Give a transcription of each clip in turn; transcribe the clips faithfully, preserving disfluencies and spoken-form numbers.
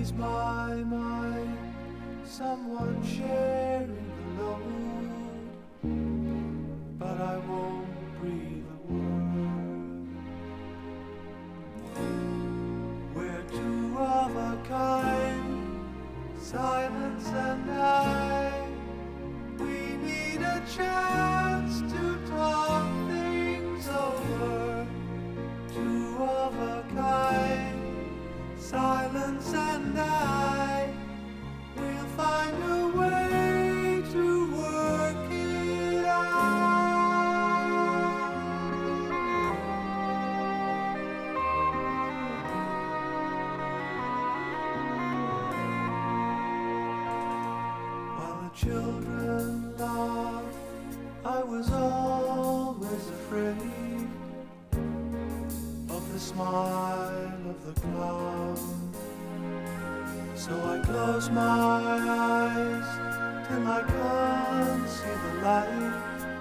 ease my mind, someone sharing the load, but I won't breathe a word. We're two of a kind, silence and I. We need a chance to talk things over. Two of a kind, silence and I. We'll find a way to work it out. While the children laughed, I was always afraid of the smile of the clown. So I close my eyes till I can't see the light,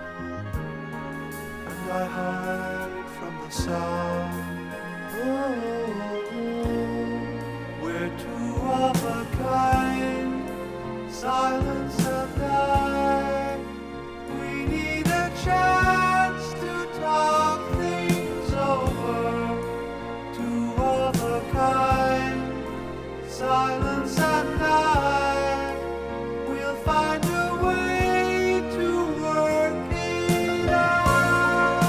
and I hide from the sound. Oh, we're two of a kind, silence and I. We need a chance to talk things over. Two of a kind, silence and I. We'll find a way to work it out.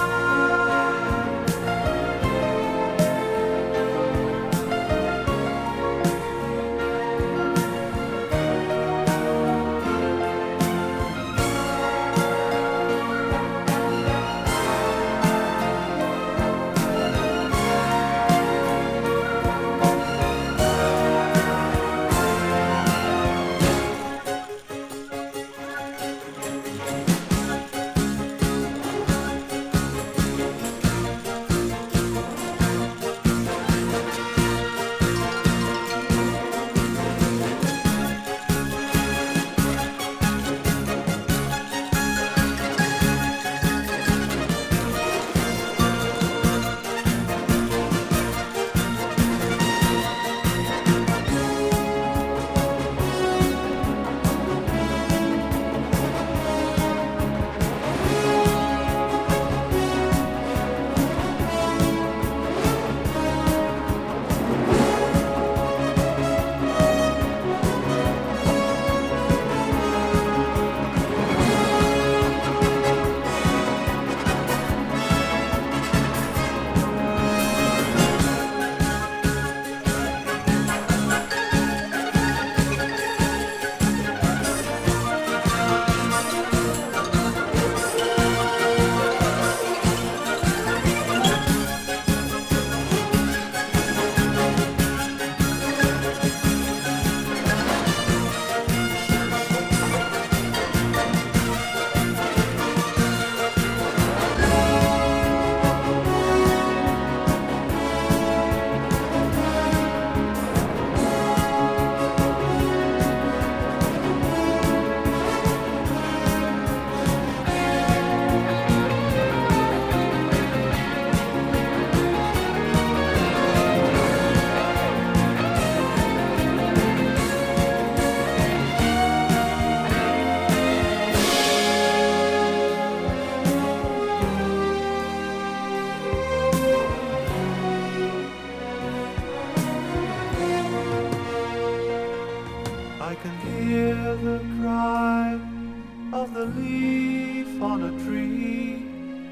I can hear the cry of the leaf on a tree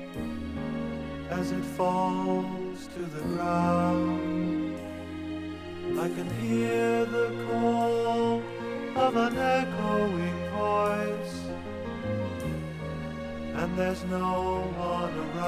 as it falls to the ground. I can hear the call of an echoing voice, and there's no one around.